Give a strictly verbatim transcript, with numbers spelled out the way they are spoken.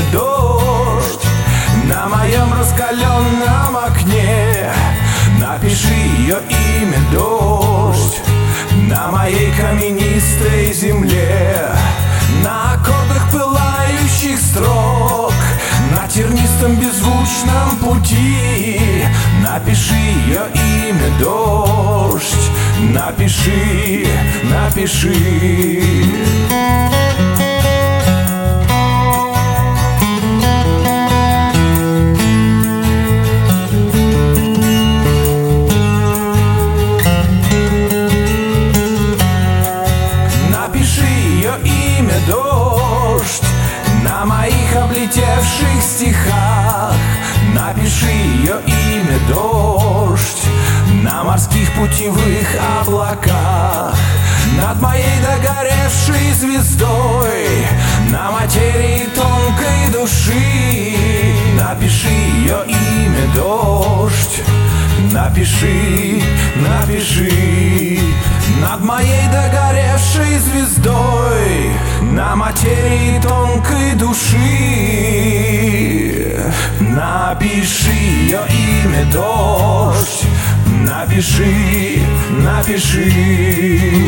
дождь на моем раскаленном окне. Напиши ее имя, дождь, на моей каменистой земле. На аккордах пылающих строк, на тернистом беззвучном пути. Напиши ее имя, дождь, напиши, напиши. Дождь на моих облетевших стихах. Напиши ее имя, дождь, на морских путевых облаках. Над моей догоревшей звездой, на материи тонкой души. Напиши ее имя, дождь, напиши, напиши. Над моей догоревшей звездой, на материи тонкой души. Напиши ее имя, дождь, напиши, напиши.